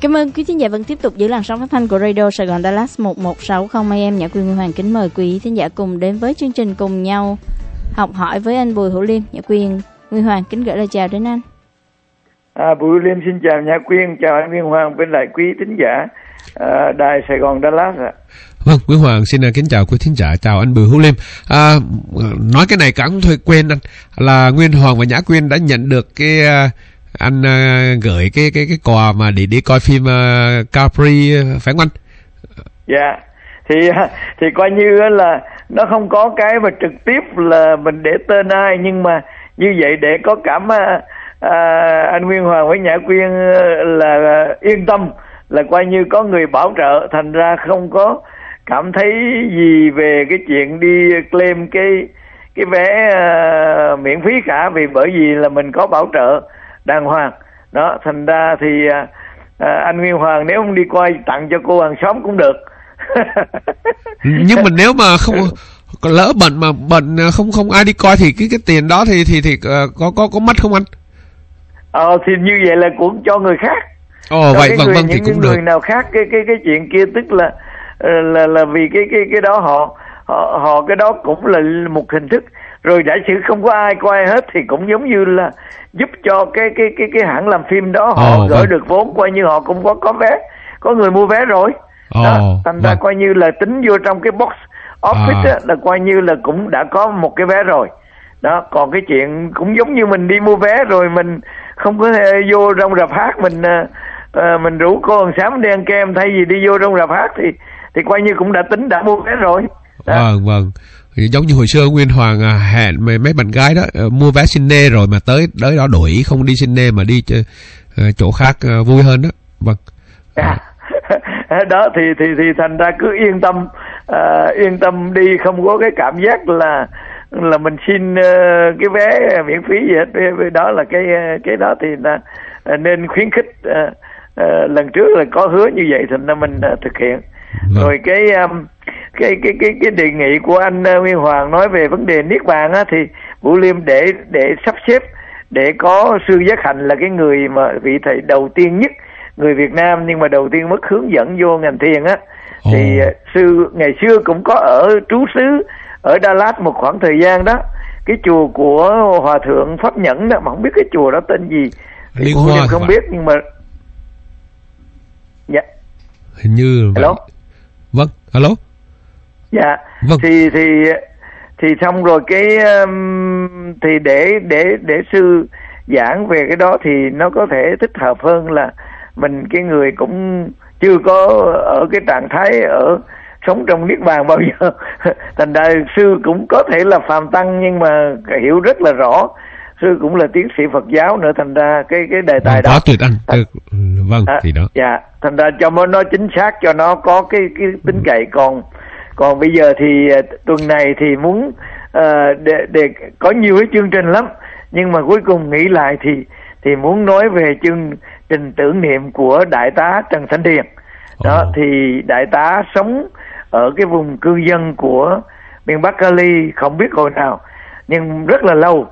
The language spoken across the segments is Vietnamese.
Cảm ơn quý thính giả vẫn tiếp tục giữ làn sóng phát thanh của Radio Sài Gòn Dallas 1160 AM. Nhã Quyên, Nguyên Hoàng kính mời quý thính giả cùng đến với chương trình Cùng Nhau Học Hỏi với anh Bùi Hữu Liêm. Nhã Quyên, Nguyên Hoàng kính gửi lời chào đến anh. Bùi Hữu Liêm xin chào Nhã Quyên, chào anh Nguyên Hoàng bên lại quý thính giả đài Sài Gòn Dallas ạ. Vâng, Nguyễn Hoàng xin kính chào quý thính giả, chào anh Bùi Hữu Liêm. Nói cái này cả không thôi quên anh, là Nguyên Hoàng và Nhã Quyên đã nhận được cái anh gửi cái quà mà để đi coi phim Capri phải không anh? Dạ, thì coi như là nó không có cái mà trực tiếp là mình để tên ai, nhưng mà như vậy để có cảm anh Nguyên Hoàng với Nhã Quyên là yên tâm, là coi như có người bảo trợ, thành ra không có cảm thấy gì về cái chuyện đi claim cái vé miễn phí cả, vì bởi vì là mình có bảo trợ đàng hoàng đó. Thành ra thì anh Nguyên Hoàng nếu không đi coi tặng cho cô hàng xóm cũng được. Nhưng mà nếu mà không lỡ bệnh không ai đi coi thì cái tiền đó thì có mất không anh? Thì như vậy là cũng cho người khác. Vậy vâng thì cũng được. Người nào khác cái chuyện kia, tức là vì cái đó họ cái đó cũng là một hình thức. Rồi giả sử không có ai coi hết thì cũng giống như là giúp cho cái hãng làm phim đó họ gửi được vốn, coi như họ cũng có vé, có người mua vé rồi. Thành ra coi như là tính vô trong cái box office á, là coi như là cũng đã có một cái vé rồi. Đó, còn cái chuyện cũng giống như mình đi mua vé rồi mình không có vô trong rạp hát, mình rủ cô hàng xóm đi ăn kem thay vì đi vô trong rạp hát thì coi như cũng đã tính đã mua vé rồi. Vâng. Giống như hồi xưa Nguyên Hoàng hẹn mấy bạn gái đó mua vé Sydney rồi mà tới đó đổi ý không đi Sydney mà đi chỗ khác vui hơn đó. Vâng. Đó thì thành ra cứ yên tâm đi, không có cái cảm giác là mình xin cái vé miễn phí gì hết. Đó là cái đó thì nên khuyến khích. Lần trước là có hứa như vậy thành ra mình thực hiện. Rồi cái đề nghị của anh Nguyên Hoàng nói về vấn đề niết bàn á, thì Vũ Liêm để sắp xếp để có sư Giác Hạnh là cái người mà vị thầy đầu tiên nhất người Việt Nam, nhưng mà đầu tiên mất hướng dẫn vô ngành thiền á. Thì sư ngày xưa cũng có ở trú xứ ở Dallas một khoảng thời gian đó, cái chùa của Hòa thượng Pháp Nhẫn đó, mà không biết cái chùa đó tên gì thì Vũ Liêm không biết, nhưng mà dạ hình như hello. Vâng, alo. Dạ. Vâng. Thì xong rồi thì để sư giảng về cái đó thì nó có thể thích hợp hơn là mình cái người cũng chưa có ở cái trạng thái sống trong niết bàn bao giờ. Thành ra sư cũng có thể là phàm tăng nhưng mà hiểu rất là rõ. Sư cũng là tiến sĩ Phật giáo nữa, thành ra cái đề tài đó. Quá tuyệt anh. Vâng, thì đó. Dạ, thành ra cho nó chính xác, cho nó có cái tính cậy. Còn bây giờ thì tuần này thì muốn để có nhiều cái chương trình lắm, nhưng mà cuối cùng nghĩ lại thì muốn nói về chương trình tưởng niệm của Đại tá Trần Thanh Điền. Đó, thì Đại tá sống ở cái vùng cư dân của miền Bắc Cali, không biết hồi nào, nhưng rất là lâu.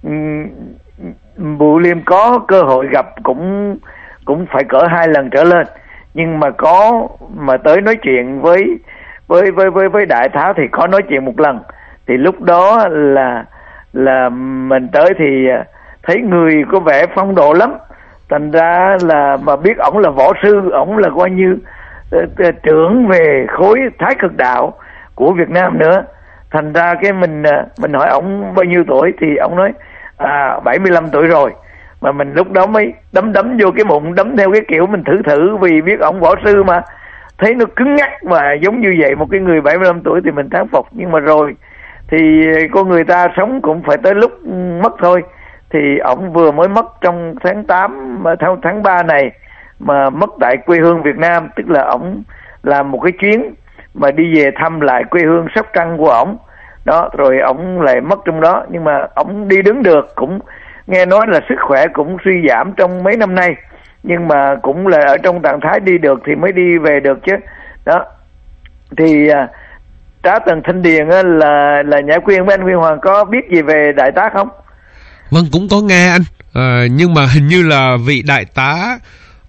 Bùi Liêm có cơ hội gặp cũng phải cỡ 2 lần trở lên, nhưng mà tới nói chuyện với đại tá thì có nói chuyện một lần. Thì lúc đó là mình tới thì thấy người có vẻ phong độ lắm, thành ra là mà biết ổng là võ sư, ổng là coi như trưởng về khối Thái Cực Đạo của Việt Nam nữa. Thành ra cái mình hỏi ổng bao nhiêu tuổi thì ổng nói 75 tuổi rồi. Mà mình lúc đó mới đấm vô cái bụng, đấm theo cái kiểu mình thử vì biết ổng võ sư mà thấy nó cứng ngắc mà giống như vậy, một cái người 75 tuổi thì mình thán phục. Nhưng mà rồi thì con người ta sống cũng phải tới lúc mất thôi. Thì ổng vừa mới mất trong tháng 8 theo tháng 3 này, mà mất tại quê hương Việt Nam, tức là ổng làm một cái chuyến mà đi về thăm lại quê hương Sóc Trăng của ổng đó, rồi ổng lại mất trong đó. Nhưng mà ổng đi đứng được, cũng nghe nói là sức khỏe cũng suy giảm trong mấy năm nay, nhưng mà cũng là ở trong trạng thái đi được thì mới đi về được chứ. Đó thì Tá Trần Thanh Điền là Nhã Quyên với anh Nguyên Hoàng có biết gì về đại tá không? Vâng, cũng có nghe anh. Nhưng mà hình như là vị đại tá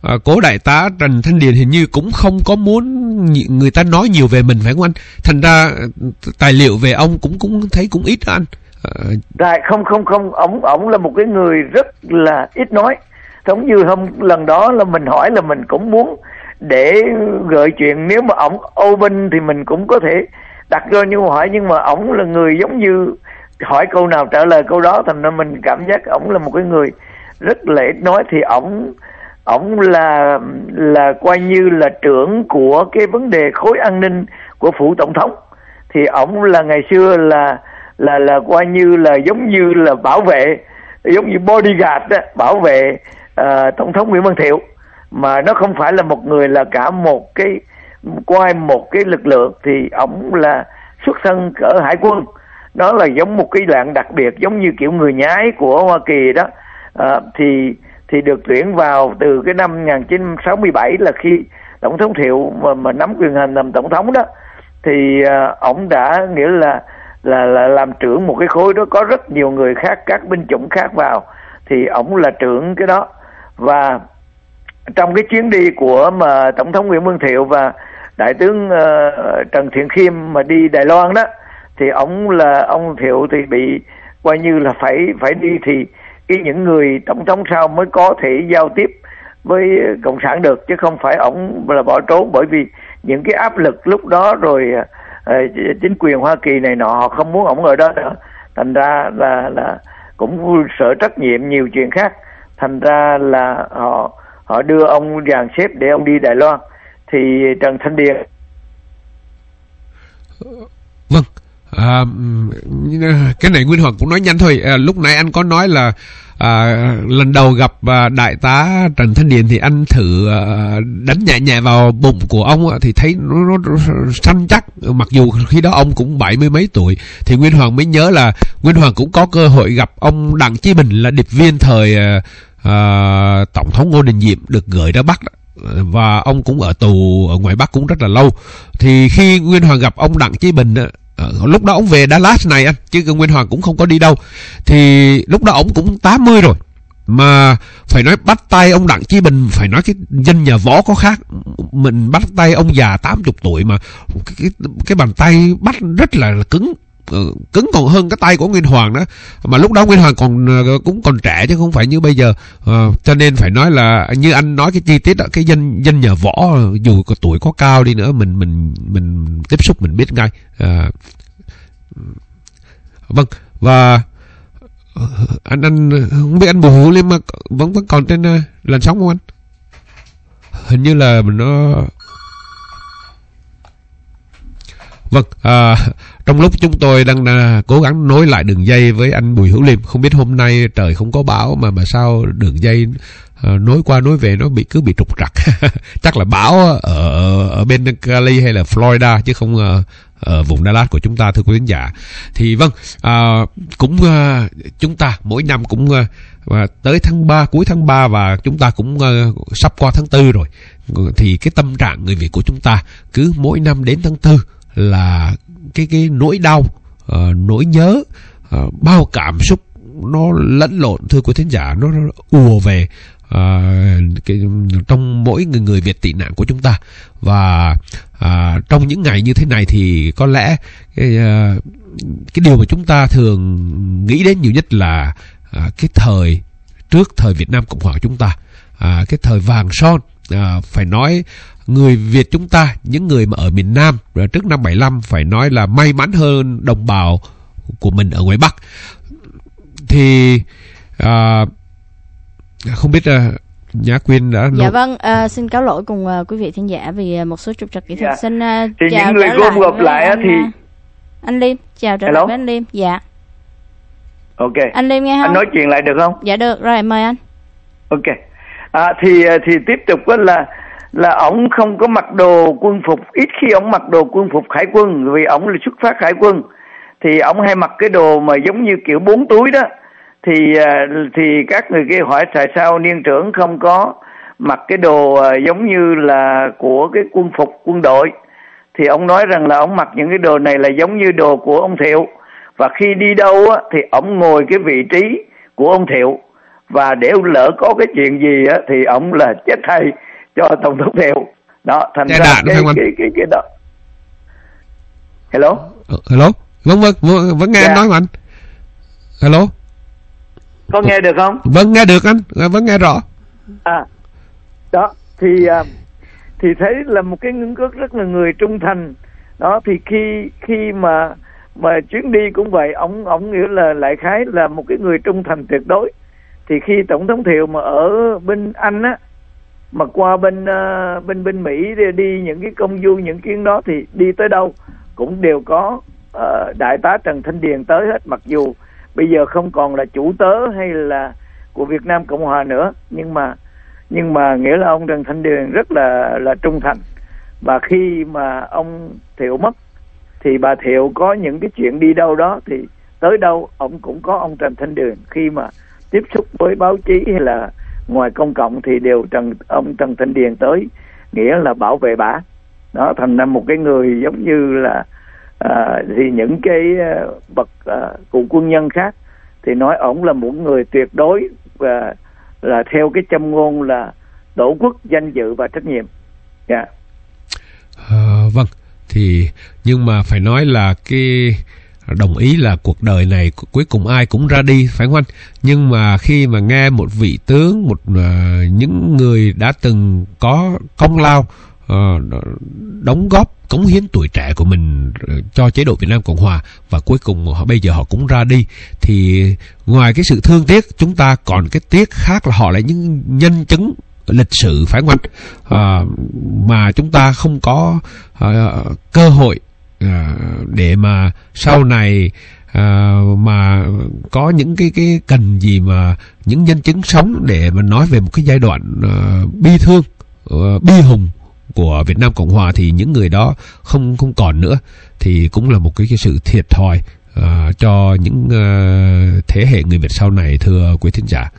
cố đại tá Trần Thanh Điền hình như cũng không có muốn người ta nói nhiều về mình, phải không anh? Thành ra tài liệu về ông cũng thấy cũng ít đó anh. Tại không, ổng là một cái người rất là ít nói. Giống như lần đó là mình hỏi là mình cũng muốn để gợi chuyện, nếu mà ổng open thì mình cũng có thể đặt ra như hỏi, nhưng mà ổng là người giống như hỏi câu nào trả lời câu đó, thành ra mình cảm giác ổng là một cái người rất là ít nói. Thì ổng là coi như là trưởng của cái vấn đề khối an ninh của phủ tổng thống. Thì ổng là ngày xưa là coi như là giống như là bảo vệ, giống như bodyguard đó, bảo vệ tổng thống Nguyễn Văn Thiệu, mà nó không phải là một người, là cả một cái lực lượng. Thì ổng là xuất thân ở hải quân, đó là giống một cái dạng đặc biệt, giống như kiểu người nhái của Hoa Kỳ đó. Thì được tuyển vào từ cái năm 1967 là khi tổng thống Thiệu mà nắm quyền hành làm tổng thống đó. Thì ổng đã nghĩa là làm trưởng một cái khối đó, có rất nhiều người khác, các binh chủng khác vào, thì ổng là trưởng cái đó. Và trong cái chuyến đi của mà tổng thống Nguyễn Văn Thiệu và đại tướng Trần Thiện Khiêm mà đi Đài Loan đó, thì ông Thiệu thì bị coi như là phải đi, thì những người tổng thống sau mới có thể giao tiếp với cộng sản được, chứ không phải ổng là bỏ trốn. Bởi vì những cái áp lực lúc đó rồi chính quyền Hoa Kỳ này nọ họ không muốn ổng ở đó nữa, thành ra là cũng sợ trách nhiệm nhiều chuyện khác, thành ra là họ đưa ông dàn xếp để ông đi Đài Loan. Thì Trần Thanh Điền vâng, cái này Nguyên Hoàng cũng nói nhanh thôi. Lúc nãy anh có nói là lần đầu gặp đại tá Trần Thanh Điền thì anh thử đánh nhẹ nhẹ vào bụng của ông thì thấy nó săn chắc, mặc dù khi đó ông cũng 70 mấy tuổi. Thì Nguyên Hoàng mới nhớ là Nguyên Hoàng cũng có cơ hội gặp ông Đặng Chí Bình, là điệp viên thời tổng thống Ngô Đình Diệm được gửi ra Bắc, và ông cũng ở tù ở ngoài Bắc cũng rất là lâu. Thì khi Nguyên Hoàng gặp ông Đặng Chí Bình, lúc đó ông về Dallas này anh, chứ Nguyên Hoàng cũng không có đi đâu. Thì lúc đó ông cũng 80 rồi, mà phải nói bắt tay ông Đặng Chí Bình, phải nói cái dân nhà võ có khác. Mình bắt tay ông già 80 tuổi mà cái bàn tay bắt rất là cứng còn hơn cái tay của Nguyên Hoàng đó. Mà lúc đó Nguyên Hoàng cũng còn trẻ chứ không phải như bây giờ. Cho nên phải nói là như anh nói cái chi tiết đó, cái dân nhà võ dù tuổi có cao đi nữa, mình tiếp xúc mình biết ngay. Vâng, và anh không biết anh Bùi Hữu Liêm vẫn còn trên làn sóng không anh? Hình như là nó vâng. Trong lúc chúng tôi đang cố gắng nối lại đường dây với anh Bùi Hữu Liêm, không biết hôm nay trời không có bão mà sao đường dây nối qua nối về nó cứ bị trục trặc. Chắc là bão ở bên Cali hay là Florida chứ không ở vùng Dallas của chúng ta, thưa quý khán giả. Thì vâng, chúng ta mỗi năm cũng tới tháng 3, cuối tháng 3 và chúng ta cũng sắp qua tháng 4 rồi. Thì cái tâm trạng người Việt của chúng ta cứ mỗi năm đến tháng 4 là cái nỗi đau, nỗi nhớ, bao cảm xúc nó lẫn lộn, thưa quý thính giả, nó ùa về trong mỗi người Việt tị nạn của chúng ta. Và trong những ngày như thế này thì có lẽ cái điều mà chúng ta thường nghĩ đến nhiều nhất là cái thời trước thời Việt Nam Cộng Hòa của chúng ta, cái thời vàng son. Phải nói người Việt chúng ta, những người mà ở miền Nam trước năm 75 phải nói là may mắn hơn đồng bào của mình ở ngoài Bắc. Thì không biết Nhã Quyên đã... Dạ vâng, xin cáo lỗi cùng quý vị thính giả vì một số trục trặc kỹ thuật. Xin thì chào những người gom gộp lại thì anh Liêm, chào trở lại với anh Liêm. Dạ. Ok. Anh Liêm nghe không? Anh nói chuyện lại được không? Dạ được, rồi mời anh. Ok. Thì tiếp tục là ổng không có mặc đồ quân phục, ít khi ổng mặc đồ quân phục hải quân, vì ổng là xuất phát hải quân. Thì ổng hay mặc cái đồ mà giống như kiểu 4 túi đó. Thì các người kia hỏi tại sao niên trưởng không có mặc cái đồ giống như là của cái quân phục quân đội. Thì ông nói rằng là ông mặc những cái đồ này là giống như đồ của ông Thiệu, và khi đi đâu á thì ông ngồi cái vị trí của ông Thiệu, và nếu lỡ có cái chuyện gì á thì ông là chết thay cho tổng thống Thiệu. Đó, thành ra cái đó. Hello. Hello. Vẫn nghe anh nói mà anh. Hello. Có nghe được không? Vâng, nghe được anh, vẫn nghe rõ. Đó thì thấy là một cái rất là người trung thành. Đó thì khi mà chuyến đi cũng vậy, ông nghĩa là lại khái là một cái người trung thành tuyệt đối. Thì khi tổng thống Thiệu mà ở bên Anh á, mà qua bên Mỹ đi những cái công du những chuyến đó, thì đi tới đâu cũng đều có đại tá Trần Thanh Điền tới hết, mặc dù bây giờ không còn là chủ tớ hay là của Việt Nam Cộng Hòa nữa, nhưng mà nghĩa là ông Trần Thanh Điền rất là trung thành. Và khi mà ông Thiệu mất thì bà Thiệu có những cái chuyện đi đâu đó thì tới đâu ông cũng có ông Trần Thanh Điền. Khi mà tiếp xúc với báo chí hay là ngoài công cộng thì đều ông Trần Thanh Điền tới, nghĩa là bảo vệ bả. Đó, thành ra một cái người giống như là thì những cái bậc cụ quân nhân khác thì nói ổng là một người tuyệt đối và là theo cái châm ngôn là tổ quốc, danh dự và trách nhiệm. Dạ. Vâng, thì nhưng mà phải nói là cái đồng ý là cuộc đời này cuối cùng ai cũng ra đi, phải không anh? Nhưng mà khi mà nghe một vị tướng, những người đã từng có công lao, đóng góp, cống hiến tuổi trẻ của mình cho chế độ Việt Nam Cộng Hòa, và cuối cùng bây giờ họ cũng ra đi, thì ngoài cái sự thương tiếc, chúng ta còn cái tiếc khác là họ là những nhân chứng lịch sử, phải không anh? Mà chúng ta không có cơ hội để mà sau này mà có những cái cần gì mà những nhân chứng sống để mà nói về một cái giai đoạn bi thương, bi hùng của Việt Nam Cộng Hòa, thì những người đó không còn nữa, thì cũng là một cái sự thiệt thòi cho những thế hệ người Việt sau này, thưa quý thính giả.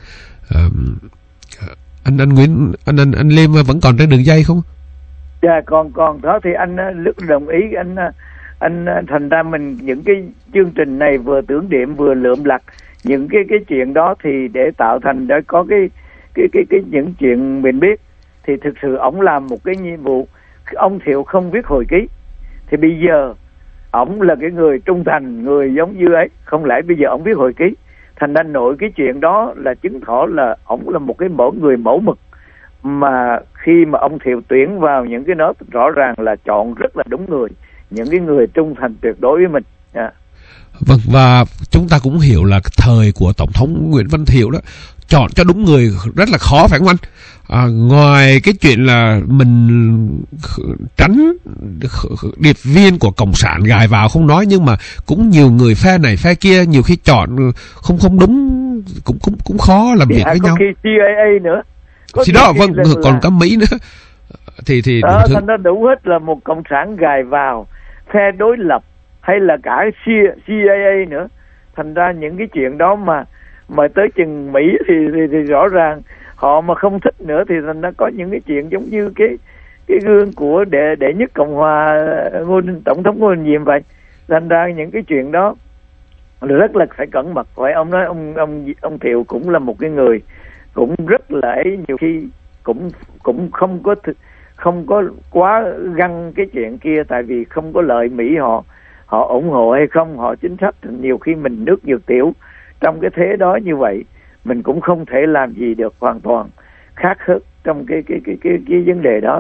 Anh Nguyễn, anh Liêm vẫn còn trên đường dây không? Dạ, còn đó thì anh rất đồng ý. Anh thành ra mình những cái chương trình này vừa tưởng niệm vừa lượm lặt những cái chuyện đó, thì để tạo thành để có cái những chuyện mình biết. Thì thực sự ổng làm một cái nhiệm vụ. Ông Thiệu không viết hồi ký, thì bây giờ ổng là cái người trung thành, người giống như ấy, không lẽ bây giờ ổng viết hồi ký. Thành ra nội cái chuyện đó là chứng tỏ là ổng là một cái người mẫu mực, mà khi mà ông Thiệu tuyển vào những cái đó rõ ràng là chọn rất là đúng người, những cái người trung thành tuyệt đối với mình. Vâng, và chúng ta cũng hiểu là thời của Tổng thống Nguyễn Văn Thiệu đó, chọn cho đúng người rất là khó, phải không anh? Ngoài cái chuyện là mình tránh điệp viên của cộng sản gài vào không nói, nhưng mà cũng nhiều người phe này phe kia nhiều khi chọn không đúng, cũng khó làm việc với nhau. Có khi CIA nữa. Thì đó, vâng, còn có Mỹ nữa. Thì đó, thành ra đủ hết là một cộng sản gài vào, phe đối lập hay là cả CIA nữa. Thành ra những cái chuyện đó mà tới chừng Mỹ thì rõ ràng họ mà không thích nữa, thì thành ra có những cái chuyện giống như cái gương của đệ nhất Cộng hòa tổng thống Ngô Đình Diệm vậy. Thành ra những cái chuyện đó rất là phải cẩn mật. Vậy ông nói ông Thiệu cũng là một cái người cũng rất là ấy, nhiều khi cũng không có quá găng cái chuyện kia, tại vì không có lợi Mỹ họ ủng hộ hay không, họ chính sách, nhiều khi mình nước dược tiểu trong cái thế đó như vậy, mình cũng không thể làm gì được hoàn toàn khác hết trong cái vấn đề đó.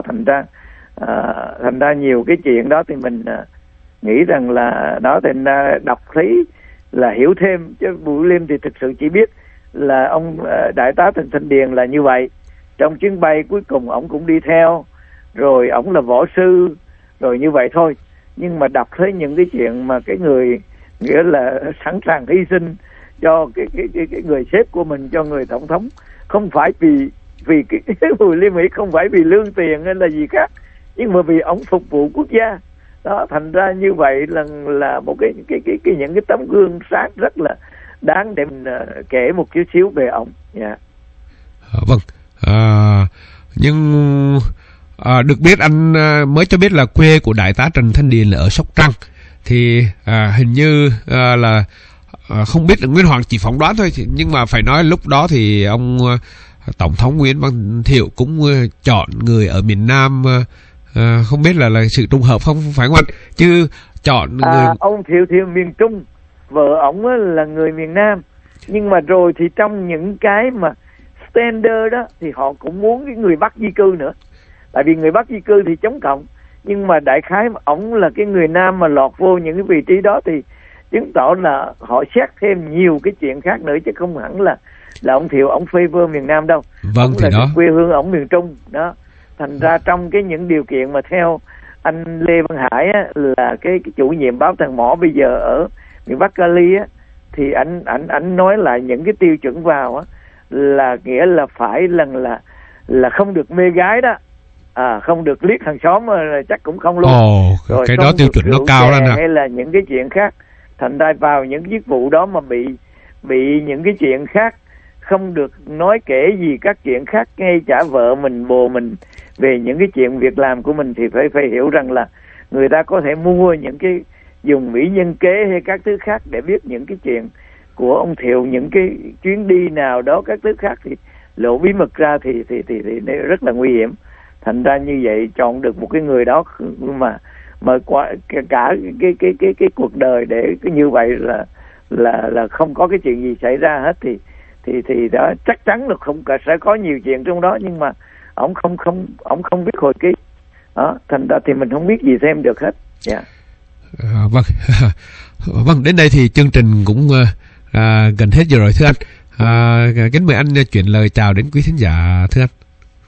Thành ra nhiều cái chuyện đó thì mình nghĩ rằng là đó, thì đọc thấy là hiểu thêm, chứ Bùi Liêm thì thực sự chỉ biết là ông đại tá Trần Thanh Điền là như vậy. Trong chuyến bay cuối cùng ổng cũng đi theo, rồi ổng là võ sư, rồi như vậy thôi. Nhưng mà đọc thấy những cái chuyện mà cái người nghĩa là sẵn sàng hy sinh cho cái người sếp của mình, cho người tổng thống, không phải vì cái Bùi Liêm Mỹ không phải vì lương tiền hay là gì khác, nhưng mà vì ổng phục vụ quốc gia. Đó, thành ra như vậy là một cái những cái tấm gương sáng rất là đáng để mình kể một chút xíu về ổng. Yeah. Vâng. Nhưng được biết anh mới cho biết là quê của đại tá Trần Thanh Điền là ở Sóc Trăng, thì hình như là không biết là Nguyên Hoàng chỉ phỏng đoán thôi, nhưng mà phải nói lúc đó thì ông Tổng thống Nguyễn Văn Thiệu cũng chọn người ở miền Nam. Không biết là sự trùng hợp không phải không anh? Chứ chọn người... Ông Thiệu thì miền Trung, vợ ổng là người miền Nam, nhưng mà rồi thì trong những cái mà standard đó thì họ cũng muốn cái người Bắc di cư nữa, tại vì người Bắc di cư thì chống cộng, nhưng mà đại khái ổng là cái người Nam mà lọt vô những cái vị trí đó thì chứng tỏ là họ xét thêm nhiều cái chuyện khác nữa, chứ không hẳn là ông Thiệu ổng favor miền Nam đâu. Vâng, thì đó quê hương ổng miền Trung đó, thành ra trong cái những điều kiện mà theo anh Lê Văn Hải á, là cái chủ nhiệm báo Thằng Mỏ bây giờ ở miền Bắc Cali á, thì anh nói là những cái tiêu chuẩn vào á là nghĩa là phải là không được mê gái đó, không được liếc hàng xóm chắc cũng không luôn. Rồi cái đó tiêu chuẩn nó cao lắm hay là những cái chuyện khác, thành ra vào những chức vụ đó mà bị những cái chuyện khác, không được nói kể gì các chuyện khác, ngay cả vợ mình bồ mình về những cái chuyện việc làm của mình, thì phải hiểu rằng là người ta có thể mua những cái dùng mỹ nhân kế hay các thứ khác để biết những cái chuyện của ông Thiệu, những cái chuyến đi nào đó các thứ khác thì lộ bí mật ra thì rất là nguy hiểm. Thành ra như vậy chọn được một cái người đó mà qua cả cái cuộc đời để như vậy là không có cái chuyện gì xảy ra hết, thì đó chắc chắn là sẽ có nhiều chuyện trong đó, nhưng mà ông không biết hồi ký đó, thành ra thì mình không biết gì thêm được hết. Vâng. Vâng, đến đây thì chương trình cũng gần hết rồi thưa anh. Kính mời anh chuyển lời chào đến quý thính giả thưa anh.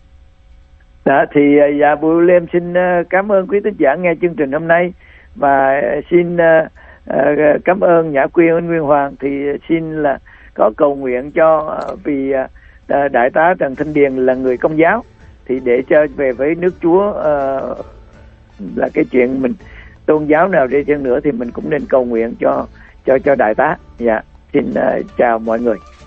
Đó, thì Bùi Liêm xin cảm ơn quý thính giả nghe chương trình hôm nay, và xin cảm ơn Nhã Quyên, anh Nguyên Hoàng. Thì xin là có cầu nguyện cho vì đại tá Trần Thanh Điền là người Công giáo, thì để cho về với nước Chúa là cái chuyện mình tôn giáo nào đi chăng nữa thì mình cũng nên cầu nguyện cho đại tá. Dạ, xin chào mọi người.